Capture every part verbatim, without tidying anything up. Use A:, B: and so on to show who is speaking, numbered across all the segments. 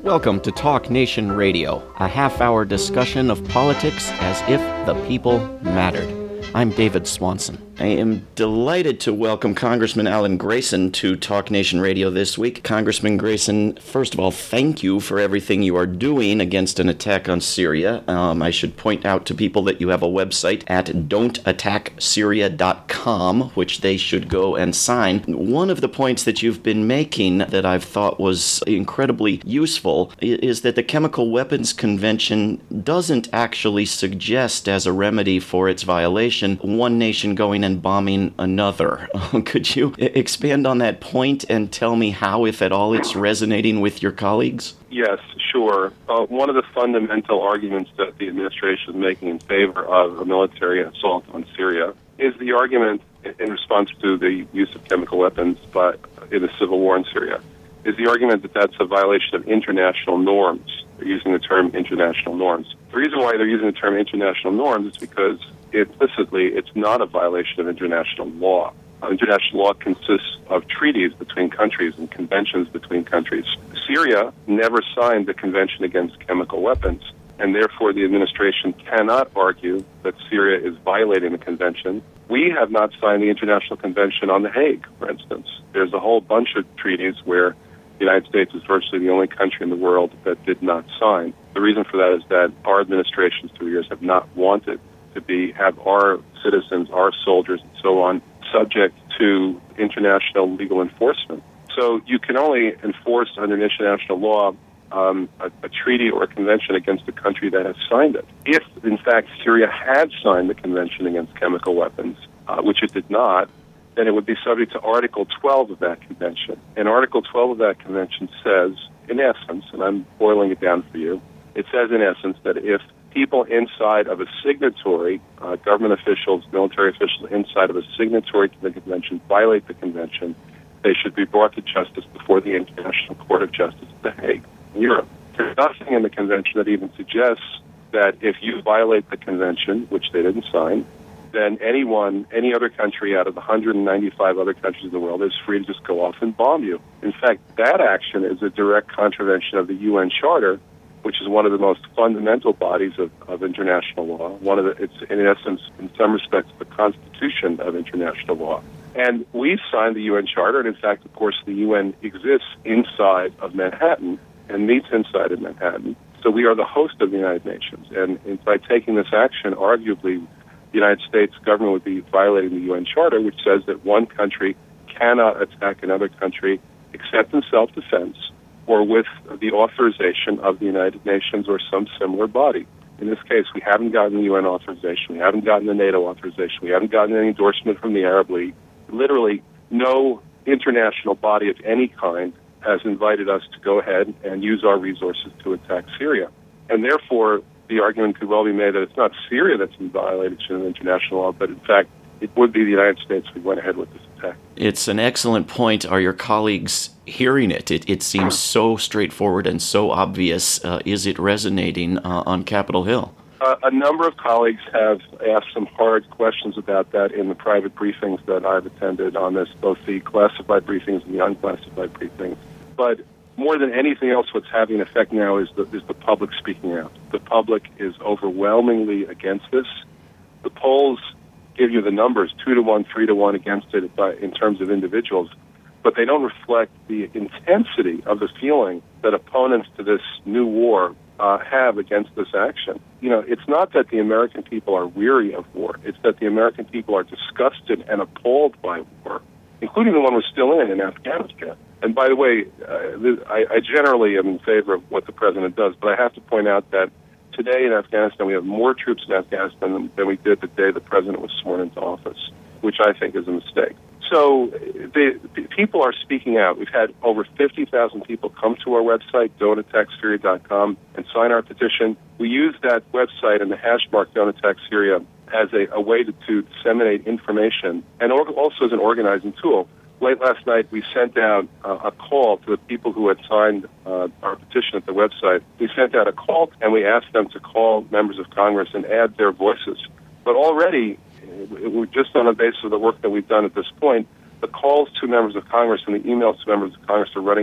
A: Welcome to Talk Nation Radio, a half-hour discussion of politics as if the people mattered. I'm David Swanson. I am delighted to welcome Congressman Alan Grayson to Talk Nation Radio this week. Congressman Grayson, first of all, thank you for everything you are doing against an attack on Syria. Um, I should point out to people that you have a website at don't attack syria dot com, which they should go and sign. One of the points that you've been making that I've thought was incredibly useful is that the Chemical Weapons Convention doesn't actually suggest as a remedy for its violation one nation going and bombing another. Could you expand on that point and tell me how, if at all, it's resonating with your colleagues?
B: Yes, sure. Uh, one of the fundamental arguments that the administration is making in favor of a military assault on Syria is the argument in response to the use of chemical weapons by, in the civil war in Syria, is the argument that that's a violation of international norms. They're using the term international norms. The reason why they're using the term international norms is because implicitly it's not a violation of international law. Uh, international law consists of treaties between countries and conventions between countries. Syria never signed the Convention Against Chemical Weapons, and therefore the administration cannot argue that Syria is violating the convention. We have not signed the International Convention on The Hague, for instance. There's a whole bunch of treaties where the United States is virtually the only country in the world that did not sign. The reason for that is that our administrations through the years have not wanted to be have our citizens, our soldiers, and so on, subject to international legal enforcement. So you can only enforce under international law um, a, a treaty or a convention against a country that has signed it. If, in fact, Syria had signed the Convention Against Chemical Weapons, uh, which it did not, then it would be subject to Article twelve of that convention. And Article twelve of that convention says, in essence, and I'm boiling it down for you, it says in essence that if people inside of a signatory, uh, government officials, military officials inside of a signatory to the convention violate the convention, they should be brought to justice before the International Court of Justice at The Hague in Europe. There's nothing in the convention that even suggests that if you violate the convention, which they didn't sign, then anyone, any other country out of the one hundred ninety-five other countries in the world is free to just go off and bomb you. In fact, that action is a direct contravention of the U N Charter, which is one of the most fundamental bodies of, of international law. One of the, it's in essence, in some respects, the constitution of international law. And we signed the U N Charter, and in fact, of course, the U N exists inside of Manhattan and meets inside of Manhattan. So we are the host of the United Nations. And by taking this action, arguably, the United States government would be violating the U N Charter, which says that one country cannot attack another country except in self-defense or with the authorization of the United Nations or some similar body. In this case, we haven't gotten the U N authorization, we haven't gotten the NATO authorization, we haven't gotten any endorsement from the Arab League. Literally, no international body of any kind has invited us to go ahead and use our resources to attack Syria. And therefore, the argument could well be made that it's not Syria that's in violation of international law, but in fact, it would be the United States who went ahead with this attack.
A: It's an excellent point. Are your colleagues hearing it? It, it seems so straightforward and so obvious. Uh, is it resonating uh, on Capitol Hill?
B: Uh, a number of colleagues have asked some hard questions about that in the private briefings that I've attended on this, both the classified briefings and the unclassified briefings. But more than anything else, what's having an effect now is the, is the public speaking out. The public is overwhelmingly against this. The polls give you the numbers, two to one, three to one against it by, in terms of individuals, but they don't reflect the intensity of the feeling that opponents to this new war uh, have against this action. You know, it's not that the American people are weary of war. It's that the American people are disgusted and appalled by war, including the one we're still in, in Afghanistan. And by the way, uh, this, I, I generally am in favor of what the president does, but I have to point out that today in Afghanistan, we have more troops in Afghanistan than, than we did the day the president was sworn into office, which I think is a mistake. So the, the people are speaking out. We've had over fifty thousand people come to our website, don't attack syria dot com, and sign our petition. We use that website and the hash mark Don't Attack Syria as a, a way to, to disseminate information and also as an organizing tool. Late last night, we sent out uh, a call to the people who had signed uh, our petition at the website. We sent out a call, and we asked them to call members of Congress and add their voices. But already, we're just on the basis of the work that we've done at this point, the calls to members of Congress and the emails to members of Congress are running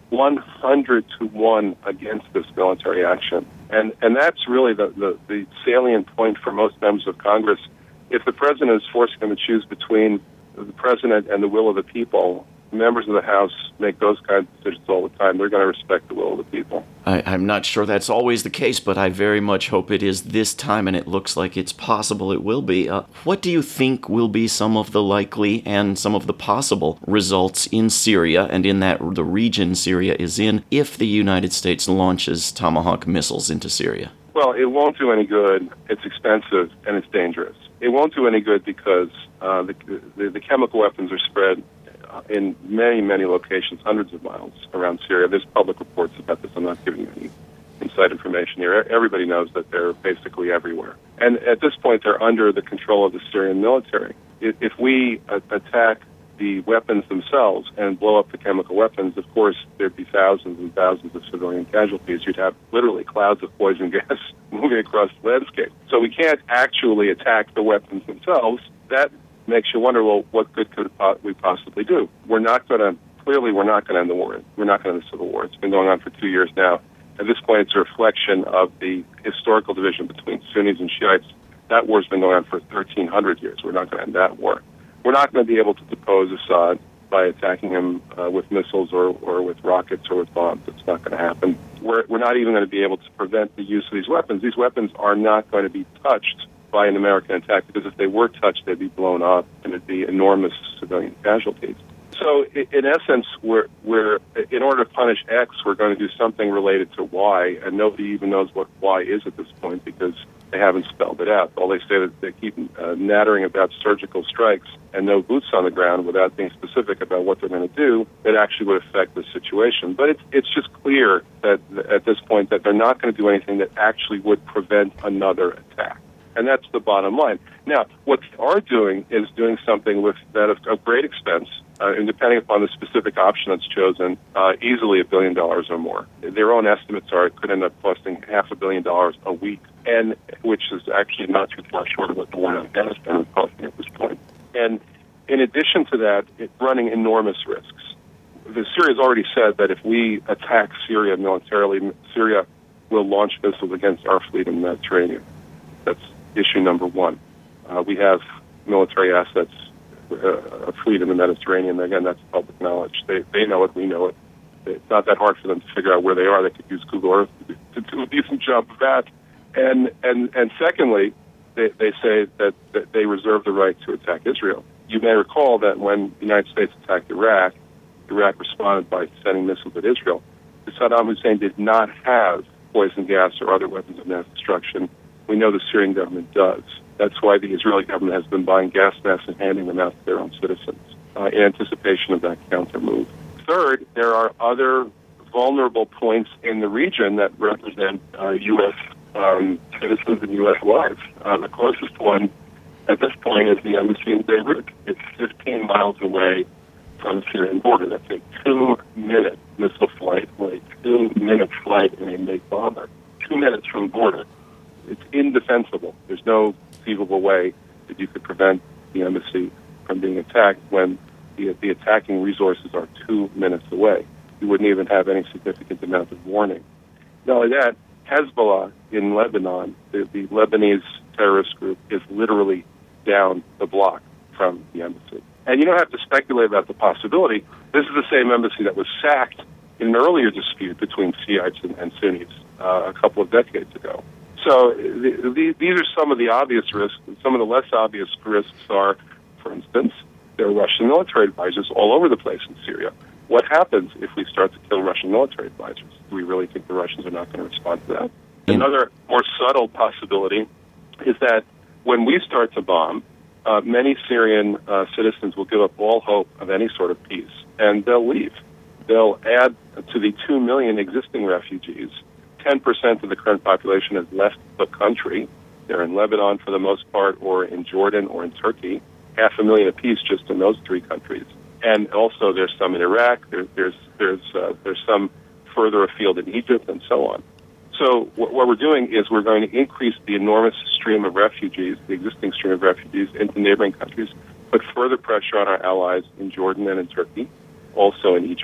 B: one hundred to one against this military action. And and that's really the, the, the salient point for most members of Congress. If the president is forcing them to choose between the president and the will of the people, members of the House make those kinds of decisions all the time. They're going to respect the will of the people.
A: I, I'm not sure that's always the case, but I very much hope it is this time, and it looks like it's possible it will be. Uh, what do you think will be some of the likely and some of the possible results in Syria and in that the region Syria is in if the United States launches Tomahawk missiles into Syria?
B: Well, it won't do any good. It's expensive and it's dangerous. It won't do any good because uh, the, the, the chemical weapons are spread in many, many locations, hundreds of miles around Syria. There's public reports about this. I'm not giving you any inside information here. Everybody knows that they're basically everywhere. And at this point, they're under the control of the Syrian military. If we attack the weapons themselves and blow up the chemical weapons, of course, there'd be thousands and thousands of civilian casualties. You'd have literally clouds of poison gas moving across the landscape. So we can't actually attack the weapons themselves. That makes you wonder, well, what good could we possibly do? We're not going to, clearly we're not going to end the war. We're not going to end the civil war. It's been going on for two years now. At this point, it's a reflection of the historical division between Sunnis and Shiites. That war's been going on for thirteen hundred years. We're not going to end that war. We're not going to be able to depose Assad by attacking him uh, with missiles or, or with rockets or with bombs. It's not going to happen. We're, we're not even going to be able to prevent the use of these weapons. These weapons are not going to be touched by an American attack, because if they were touched, they'd be blown up and it'd be enormous civilian casualties. So in essence, we're, we're, in order to punish X, we're going to do something related to Y, and nobody even knows what Y is at this point because they haven't spelled it out. All they say is they keep uh, nattering about surgical strikes and no boots on the ground without being specific about what they're going to do that actually would affect the situation. But it's, it's just clear that at this point that they're not going to do anything that actually would prevent another attack. And that's the bottom line. Now, what they are doing is doing something with that of, of great expense, uh, and depending upon the specific option that's chosen, uh, easily a billion dollars or more. Their own estimates are it could end up costing half a billion dollars a week, and which is actually not too far short of what the war in Afghanistan is costing at this point. And in addition to that, it's running enormous risks. The Syria has already said that if we attack Syria militarily, Syria will launch missiles against our fleet in the Mediterranean. That's issue number one. Uh, we have military assets, uh, a fleet in the Mediterranean. Again, that's public knowledge. They they know it. We know it. It's not that hard for them to figure out where they are. They could use Google Earth to do a decent job of that. And and and secondly, they they say that, that they reserve the right to attack Israel. You may recall that when the United States attacked Iraq, Iraq responded by sending missiles at Israel. Saddam Hussein did not have poison gas or other weapons of mass destruction. We know the Syrian government does. That's why the Israeli government has been buying gas masks and handing them out to their own citizens uh, in anticipation of that counter move. Third, there are other vulnerable points in the region that represent uh, U S um, citizens and U S lives. Uh, the closest one at this point is the embassy in Beirut. It's fifteen miles away from the Syrian border. That's a two-minute missile flight or a two-minute flight in a Make bomber. Two minutes from the border. It's indefensible. There's no conceivable way that you could prevent the embassy from being attacked when the, the attacking resources are two minutes away. You wouldn't even have any significant amount of warning. Not only that, Hezbollah in Lebanon, the, the Lebanese terrorist group, is literally down the block from the embassy. And you don't have to speculate about the possibility. This is the same embassy that was sacked in an earlier dispute between Shiites and, and Sunnis uh, a couple of decades ago. So the, the, these are some of the obvious risks. Some of the less obvious risks are, for instance, there are Russian military advisors all over the place in Syria. What happens if we start to kill Russian military advisors? Do we really think the Russians are not going to respond to that? Mm. Another more subtle possibility is that when we start to bomb, uh, many Syrian uh, citizens will give up all hope of any sort of peace, and they'll leave. They'll add to the two million existing refugees. ten percent of the current population has left the country. They're in Lebanon for the most part, or in Jordan, or in Turkey. Half a million apiece just in those three countries. And also there's some in Iraq, there, there's there's uh, there's some further afield in Egypt, and so on. So what, what we're doing is we're going to increase the enormous stream of refugees, the existing stream of refugees, into neighboring countries, put further pressure on our allies in Jordan and in Turkey, also in Egypt,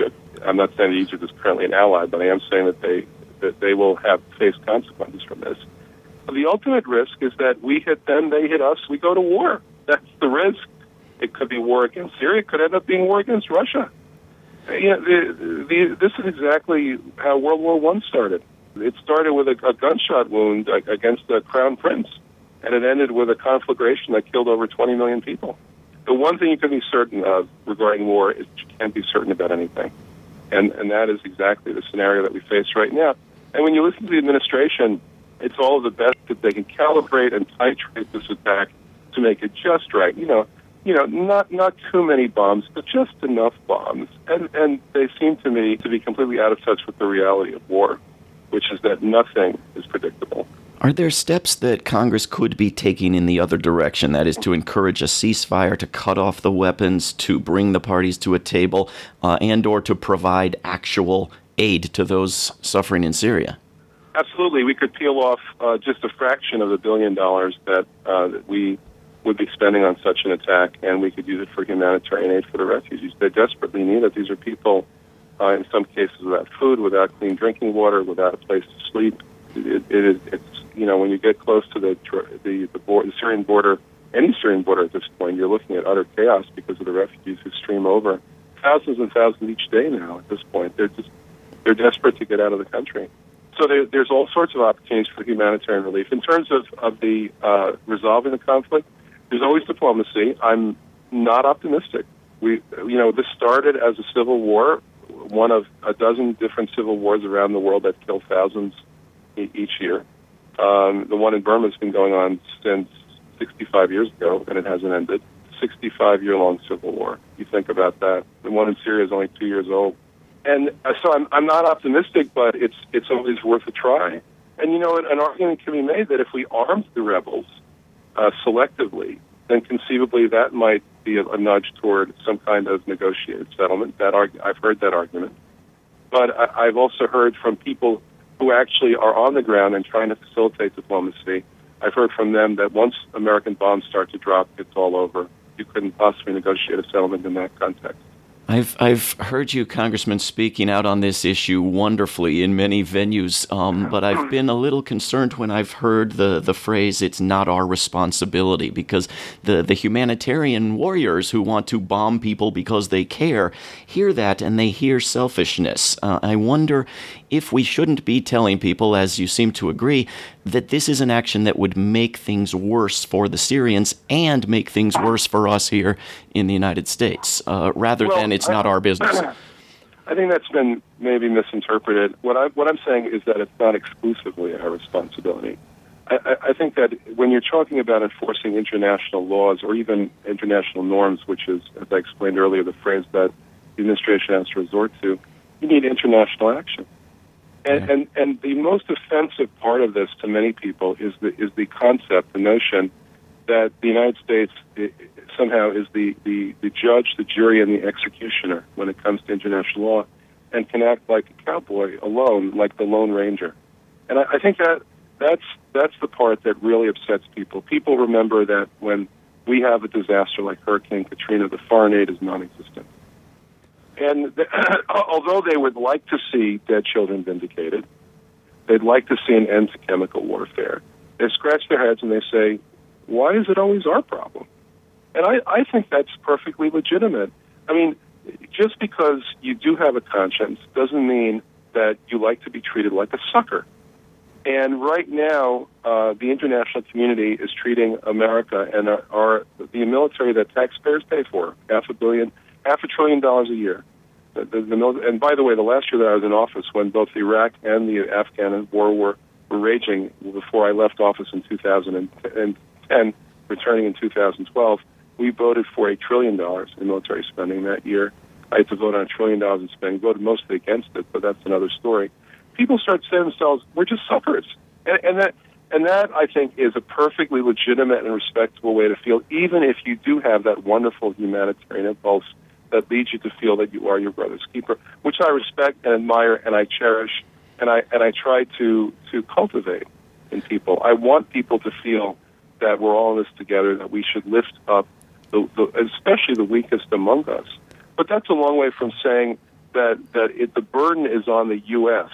B: I'm not saying that Egypt is currently an ally, but I am saying that they that they will have face consequences from this. The ultimate risk is that we hit them, they hit us, we go to war. That's the risk. It could be war against Syria. It could end up being war against Russia. You know, the, the, this is exactly how World War One started. It started with a, a gunshot wound against the crown prince, and it ended with a conflagration that killed over twenty million people. The one thing you can be certain of regarding war is that you can't be certain about anything. And, and that is exactly the scenario that we face right now. And when you listen to the administration, it's all of the best that they can calibrate and titrate this attack to make it just right. You know, you know, not not too many bombs, but just enough bombs. And and they seem to me to be completely out of touch with the reality of war, which is that nothing is predictable.
A: Are there steps that Congress could be taking in the other direction, that is to encourage a ceasefire, to cut off the weapons, to bring the parties to a table, uh, and or to provide actual aid to those suffering in Syria?
B: Absolutely. We could peel off uh, just a fraction of the billion dollars that, uh, that we would be spending on such an attack, and we could use it for humanitarian aid for the refugees. They desperately need it. These are people, uh, in some cases, without food, without clean drinking water, without a place to sleep. It, it is, it's, you know, when you get close to the the, the, border, the Syrian border, any Syrian border at this point, you're looking at utter chaos because of the refugees who stream over. Thousands and thousands each day now at this point. They're just, they're desperate to get out of the country. So there, there's all sorts of opportunities for humanitarian relief. In terms of, of the uh, resolving the conflict, there's always diplomacy. I'm not optimistic. We, you know, this started as a civil war, one of a dozen different civil wars around the world that kill thousands e- each year. Um, the one in Burma has been going on since sixty-five years ago, and it hasn't ended. sixty-five-year-long civil war. You think about that. The one in Syria is only two years old. And so I'm, I'm not optimistic, but it's it's always worth a try. And, you know, an argument can be made that if we armed the rebels uh, selectively, then conceivably that might be a, a nudge toward some kind of negotiated settlement. That arg- I've heard that argument. But I, I've also heard from people who actually are on the ground and trying to facilitate diplomacy. I've heard from them that once American bombs start to drop, it's all over. You couldn't possibly negotiate a settlement in that context.
A: I've I've heard you, Congressman, speaking out on this issue wonderfully in many venues, um, but I've been a little concerned when I've heard the, the phrase, it's not our responsibility, because the, the humanitarian warriors who want to bomb people because they care hear that and they hear selfishness. Uh, I wonder if we shouldn't be telling people, as you seem to agree, that this is an action that would make things worse for the Syrians and make things worse for us here in the United States, uh, rather
B: well,
A: than it's not
B: I,
A: our business.
B: I think that's been maybe misinterpreted. What, I, what I'm saying is that it's not exclusively our responsibility. I, I, I think that when you're talking about enforcing international laws or even international norms, which is, as I explained earlier, the phrase that the administration has to resort to, you need international action. And, and and the most offensive part of this to many people is the is the concept, the notion that the United States somehow is the, the, the judge, the jury, and the executioner when it comes to international law, and can act like a cowboy alone, like the Lone Ranger. And I, I think that that's that's the part that really upsets people. People remember that when we have a disaster like Hurricane Katrina, the foreign aid is non-existent. And the, although they would like to see dead children vindicated, they'd like to see an end to chemical warfare, they scratch their heads and they say, why is it always our problem? And I, I think that's perfectly legitimate. I mean, just because you do have a conscience doesn't mean that you like to be treated like a sucker. And right now, uh, the international community is treating America and our, our the military that taxpayers pay for, half a billion half a trillion dollars a year. The, the, the, and by the way, the last year that I was in office, when both Iraq and the Afghan war were, were raging, before I left office in two thousand ten, returning in two thousand twelve, we voted for a trillion dollars in military spending that year. I had to vote on a trillion dollars in spending, voted mostly against it, but that's another story. People start saying to themselves, we're just suckers. And, and that, and that, I think, is a perfectly legitimate and respectable way to feel, even if you do have that wonderful humanitarian impulse that leads you to feel that you are your brother's keeper, which I respect and admire and I cherish, and I and I try to, to cultivate in people. I want people to feel that we're all in this together, that we should lift up, the, the, especially the weakest among us. But that's a long way from saying that, that it, the burden is on the U S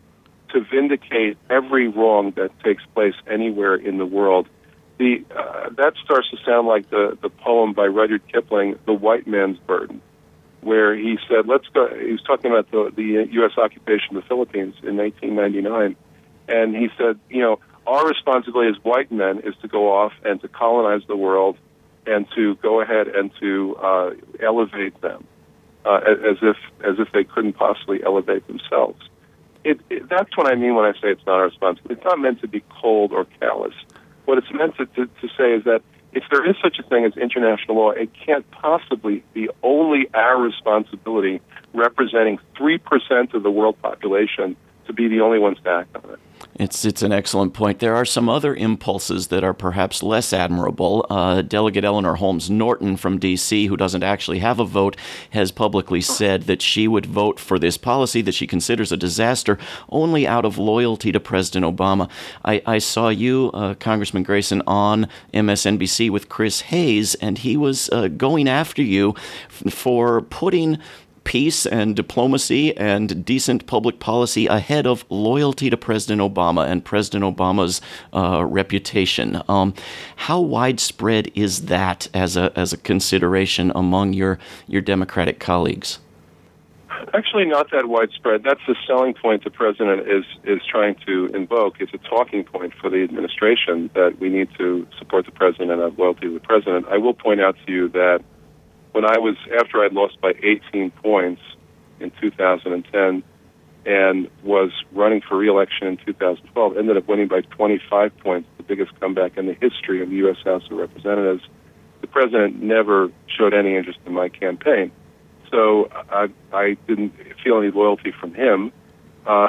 B: to vindicate every wrong that takes place anywhere in the world. The uh, that starts to sound like the, the poem by Rudyard Kipling, The White Man's Burden, where he said, let's go, he was talking about the, the U S occupation of the Philippines in nineteen ninety-nine, and he said, you know, our responsibility as white men is to go off and to colonize the world and to go ahead and to uh, elevate them uh, as if as if they couldn't possibly elevate themselves. It, it, that's what I mean when I say it's not our responsibility. It's not meant to be cold or callous. What it's meant to, to, to say is that if there is such a thing as international law, it can't possibly be only our responsibility, representing three percent of the world population, to be the only ones to act on it.
A: It's it's an excellent point. There are some other impulses that are perhaps less admirable. Uh, Delegate Eleanor Holmes Norton from D C, who doesn't actually have a vote, has publicly said that she would vote for this policy that she considers a disaster only out of loyalty to President Obama. I, I saw you, uh, Congressman Grayson, on M S N B C with Chris Hayes, and he was uh, going after you f- for putting peace and diplomacy and decent public policy ahead of loyalty to President Obama and President Obama's uh, reputation. Um, how widespread is that as a as a consideration among your your Democratic colleagues?
B: Actually, not that widespread. That's the selling point the president is is trying to invoke. It's a talking point for the administration that we need to support the president and have loyalty to the president. I will point out to you that when I was, after I'd lost by eighteen points in two thousand ten and was running for re-election in two thousand twelve, ended up winning by twenty-five points, the biggest comeback in the history of the U S House of Representatives, the president never showed any interest in my campaign. So I, I didn't feel any loyalty from him. Uh,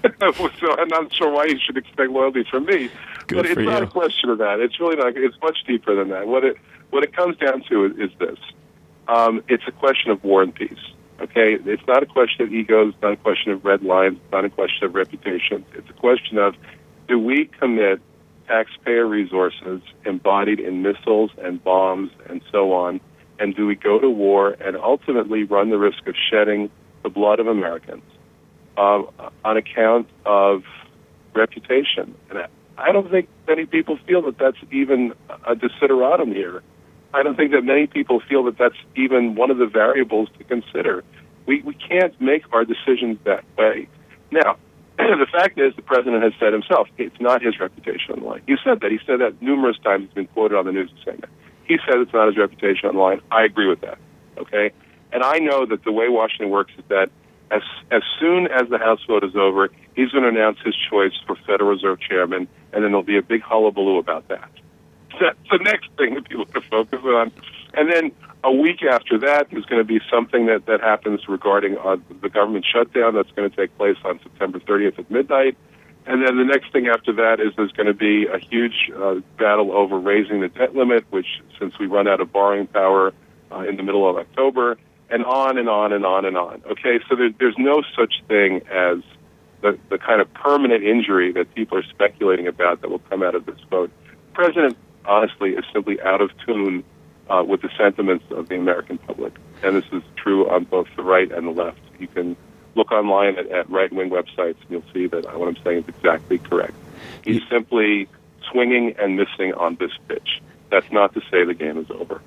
B: so I'm not sure why he should expect loyalty from me.
A: Good
B: but it's
A: for
B: not
A: you.
B: a question of that. It's really not. It's much deeper than that. What it what it comes down to is, is this. Um, it's a question of war and peace, okay? It's not a question of egos, it's not a question of red lines, it's not a question of reputation. It's a question of, do we commit taxpayer resources embodied in missiles and bombs and so on, and do we go to war and ultimately run the risk of shedding the blood of Americans uh, on account of reputation? And I don't think many people feel that that's even a desideratum here. I don't think that many people feel that that's even one of the variables to consider. We we can't make our decisions that way. Now, the fact is the president has said himself, it's not his reputation on the line. He said that. He said that numerous times. He's been quoted on the news as saying that. He said it's not his reputation on the line. I agree with that, okay? And I know that the way Washington works is that as as soon as the House vote is over, he's going to announce his choice for Federal Reserve Chairman, and then there'll be a big hullabaloo about that. That's the next thing that people are going to focus on. And then a week after that, there's going to be something that, that happens regarding uh, the government shutdown that's going to take place on September thirtieth at midnight. And then the next thing after that is there's going to be a huge uh, battle over raising the debt limit, which, since we run out of borrowing power uh, in the middle of October, and on and on and on and on. Okay, so there, there's no such thing as the, the kind of permanent injury that people are speculating about that will come out of this vote. The president, honestly, is simply out of tune uh, with the sentiments of the American public. And this is true on both the right and the left. You can look online at, at right-wing websites, and you'll see that what I'm saying is exactly correct. He's simply swinging and missing on this pitch. That's not to say the game is over.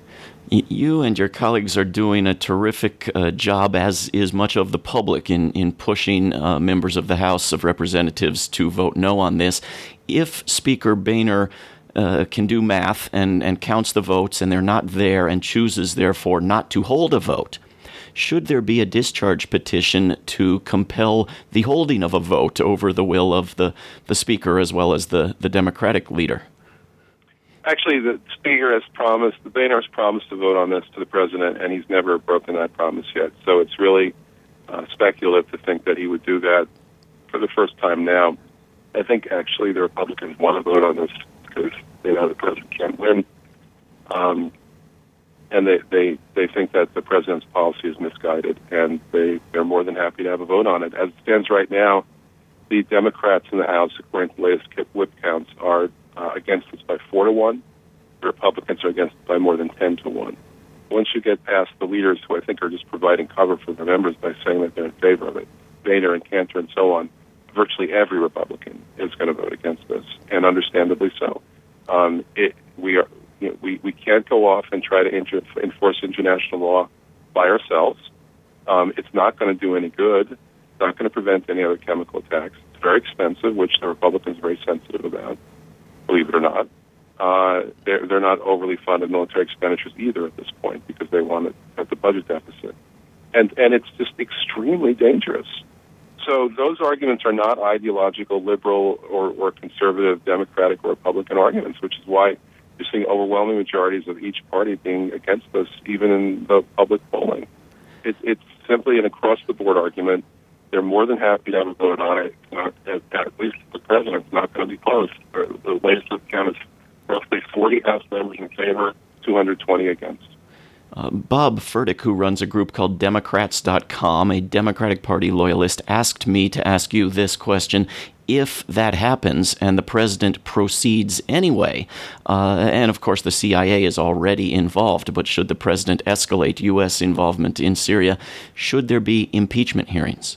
A: You and your colleagues are doing a terrific uh, job, as is much of the public, in, in pushing uh, members of the House of Representatives to vote no on this. If Speaker Boehner Uh, can do math and, and counts the votes, and they're not there, and chooses, therefore, not to hold a vote, should there be a discharge petition to compel the holding of a vote over the will of the, the Speaker as well as the, the Democratic leader?
B: Actually, the Speaker has promised, the Boehner has promised to vote on this to the President, and he's never broken that promise yet. So it's really uh, speculative to think that he would do that for the first time now. I think, actually, the Republicans want to vote on this because they know the president can't win. Um, and they, they, they think that the president's policy is misguided, and they, they're more than happy to have a vote on it. As it stands right now, the Democrats in the House, according to the latest whip counts, are uh, against this by four to one. The Republicans are against it by more than ten to one. once you get past the leaders who I think are just providing cover for their members by saying that they're in favor of it, Boehner and Cantor and so on, virtually every Republican is going to vote against this, and understandably so. Um, it, we are, you know, we, we can't go off and try to inter- enforce international law by ourselves. Um, it's not going to do any good. It's not going to prevent any other chemical attacks. It's very expensive, which the Republicans are very sensitive about, believe it or not. Uh, they're, they're not overly fond of military expenditures either at this point because they want it at the budget deficit. And, and it's just extremely dangerous. So those arguments are not ideological, liberal, or, or conservative, Democratic, or Republican arguments, which is why you're seeing overwhelming majorities of each party being against this, even in the public polling. It, it's simply an across-the-board argument. They're more than happy to have a vote on it. Uh, at, at least the president's not going to be close. The latest count is roughly forty House members in favor, two hundred twenty against.
A: Uh, Bob Furtick, who runs a group called Democrats dot com, a Democratic Party loyalist, asked me to ask you this question. If that happens and the president proceeds anyway, uh, and of course the C I A is already involved, but should the president escalate U S involvement in Syria, should there be impeachment hearings?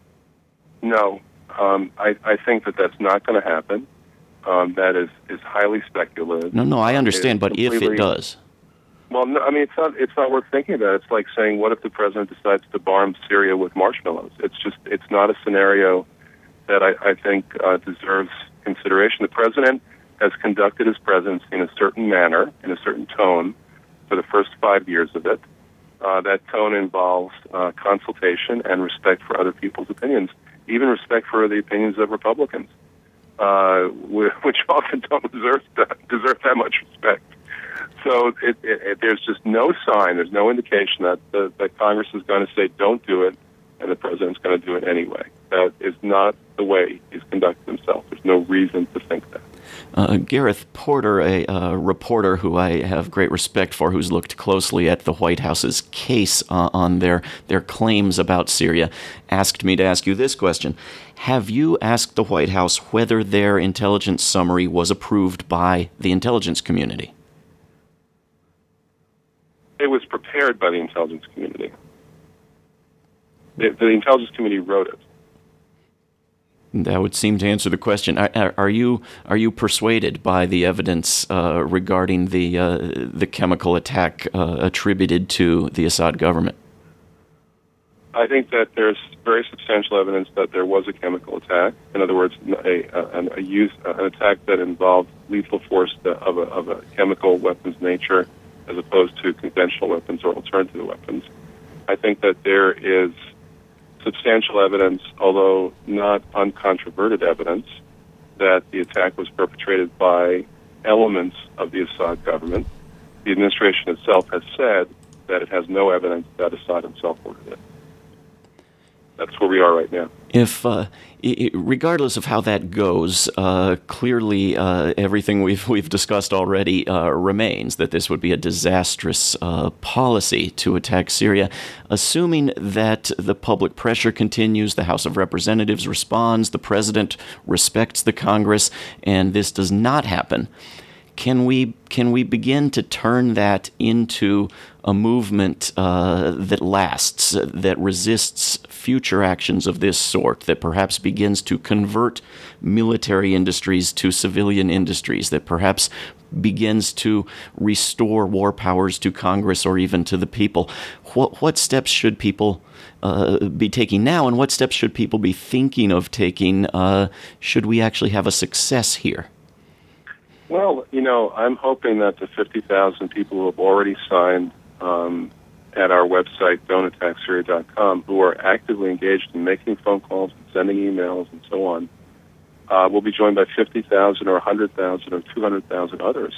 B: No. Um, I, I think that that's not going to happen. Um, that is, is highly speculative.
A: No, no, I understand, but if it does...
B: Well, no, I mean, it's not. It's not worth thinking about. It's like saying, what if the president decides to bomb Syria with marshmallows? It's just. It's not a scenario that I, I think uh, deserves consideration. The president has conducted his presidency in a certain manner, in a certain tone, for the first five years of it. Uh, that tone involves uh, consultation and respect for other people's opinions, even respect for the opinions of Republicans, uh, which often don't deserve that, deserve that much respect. So it, it, it, there's just no sign, there's no indication that, the, that Congress is going to say don't do it, and the president's going to do it anyway. That is not the way he's conducted himself. There's no reason to think that.
A: Uh, Gareth Porter, a uh, reporter who I have great respect for, who's looked closely at the White House's case uh, on their, their claims about Syria, asked me to ask you this question. Have you asked the White House whether their intelligence summary was approved by the intelligence community?
B: It was prepared by the intelligence community. The, the intelligence community wrote it.
A: That would seem to answer the question. Are, are you are you persuaded by the evidence uh, regarding the uh, the chemical attack uh, attributed to the Assad government?
B: I think that there's very substantial evidence that there was a chemical attack. In other words, a, a, a use an attack that involved lethal force of a, of a chemical weapons nature, as opposed to conventional weapons or alternative weapons. I think that there is substantial evidence, although not uncontroverted evidence, that the attack was perpetrated by elements of the Assad government. The administration itself has said that it has no evidence that Assad himself ordered it. That's where we are right now.
A: If, uh, I- regardless of how that goes, uh, clearly uh, everything we've we've discussed already uh, remains that this would be a disastrous uh, policy to attack Syria. Assuming that the public pressure continues, the House of Representatives responds, the president respects the Congress, and this does not happen. Can we can we begin to turn that into a movement uh, that lasts, uh, that resists future actions of this sort, that perhaps begins to convert military industries to civilian industries, that perhaps begins to restore war powers to Congress or even to the people? What what steps should people uh, be taking now, and what steps should people be thinking of taking uh, should we actually have a success here?
B: Well, you know, I'm hoping that the fifty thousand people who have already signed um, at our website, don't attack syria dot com, who are actively engaged in making phone calls and sending emails and so on, uh, will be joined by fifty thousand or one hundred thousand or two hundred thousand others.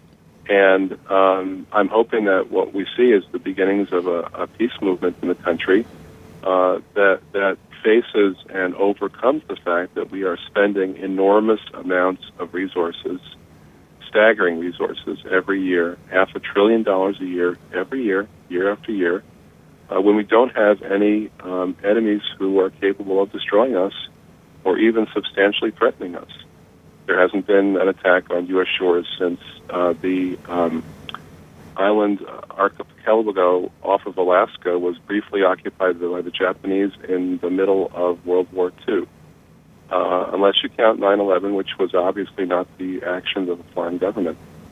B: And um, I'm hoping that what we see is the beginnings of a, a peace movement in the country uh, that, that faces and overcomes the fact that we are spending enormous amounts of resources, staggering resources every year, half a trillion dollars a year, every year, year after year, uh, when we don't have any um, enemies who are capable of destroying us or even substantially threatening us. There hasn't been an attack on U S shores since uh, the um, island archipelago archipelago off of Alaska was briefly occupied by the Japanese in the middle of World War Two. Uh, unless you count nine eleven, which was obviously not the actions of a foreign government.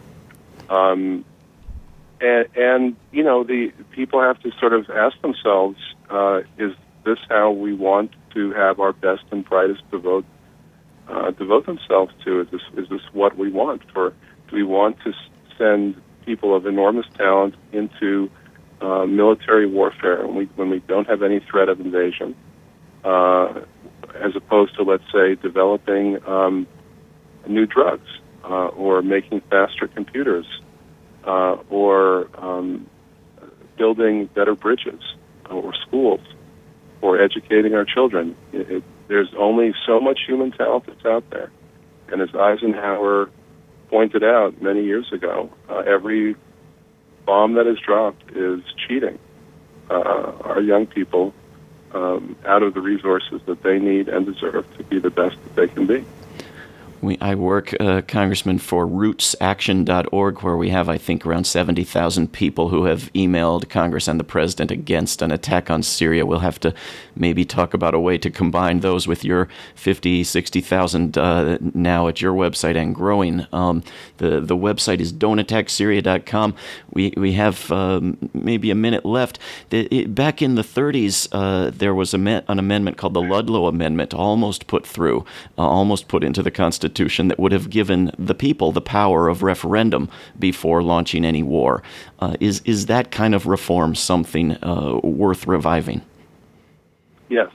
B: Um, and, and, you know, the people have to sort of ask themselves, uh, is this how we want to have our best and brightest devote uh, devote themselves to? Is this is this what we want? Or do we want to send people of enormous talent into uh, military warfare when we when we don't have any threat of invasion, uh, as opposed to, let's say, developing um, new drugs uh, or making faster computers uh, or um, building better bridges or schools or educating our children? It, it, there's only so much human talent that's out there. And as Eisenhower pointed out many years ago, uh, every bomb that is dropped is cheating uh, our young people um, out of the resources that they need and deserve to be the best that they can be.
A: We, I work, uh, Congressman, for roots action dot org, where we have, I think, around seventy thousand people who have emailed Congress and the President against an attack on Syria. We'll have to maybe talk about a way to combine those with your fifty, sixty thousand uh, now at your website and growing. Um, the, the website is don't attack syria dot com. We, we have um, maybe a minute left. The, it, back in the thirties, uh, there was a me- an amendment called the Ludlow Amendment, almost put through, uh, almost put into the Constitution, that would have given the people the power of referendum before launching any war. Uh, is is that kind of reform something uh, worth reviving?
B: Yes.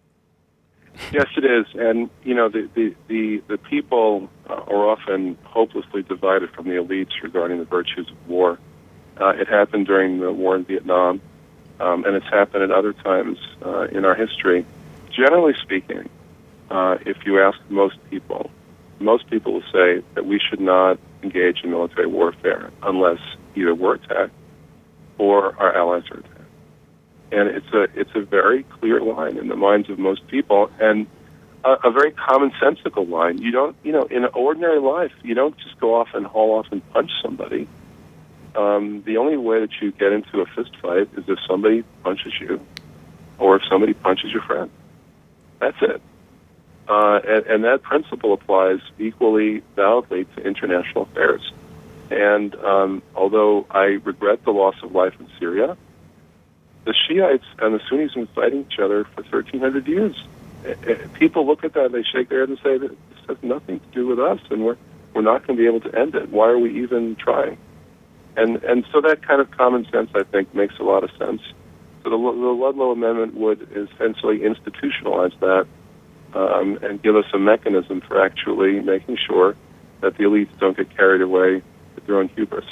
B: Yes, it is. And, you know, the, the, the, the people uh, are often hopelessly divided from the elites regarding the virtues of war. Uh, it happened during the war in Vietnam, um, and it's happened at other times uh, in our history. Generally speaking, uh, if you ask most people, most people will say that we should not engage in military warfare unless either we're attacked or our allies are attacked. And it's a it's a very clear line in the minds of most people, and a, a very commonsensical line. You don't, you know, in ordinary life, you don't just go off and haul off and punch somebody. Um, the only way that you get into a fist fight is if somebody punches you, or if somebody punches your friend. That's it. Uh, and, and that principle applies equally validly to international affairs. And um, although I regret the loss of life in Syria, the Shiites and the Sunnis have been fighting each other for thirteen hundred years. People look at that, they shake their head and say that this has nothing to do with us, and we're we're not going to be able to end it. Why are we even trying? And and so that kind of common sense, I think, makes a lot of sense. So the, the Ludlow Amendment would essentially institutionalize that um, and give us a mechanism for actually making sure that the elites don't get carried away with their own hubris.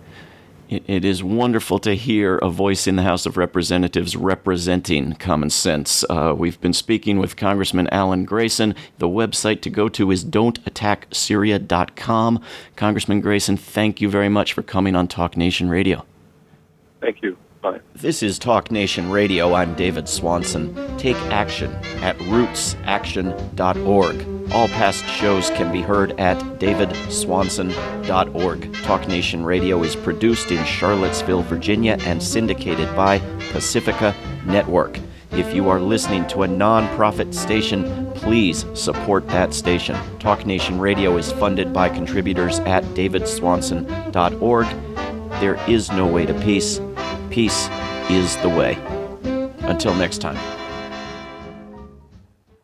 A: It is wonderful to hear a voice in the House of Representatives representing common sense. Uh, we've been speaking with Congressman Alan Grayson. The website to go to is don't attack syria dot com. Congressman Grayson, thank you very much for coming on Talk Nation Radio.
B: Thank you. Bye.
A: This is Talk Nation Radio. I'm David Swanson. Take action at roots action dot org. All past shows can be heard at david swanson dot org. Talk Nation Radio is produced in Charlottesville, Virginia, and syndicated by Pacifica Network. If you are listening to a non-profit station, please support that station. Talk Nation Radio is funded by contributors at david swanson dot org. There is no way to peace. Peace is the way. Until next time.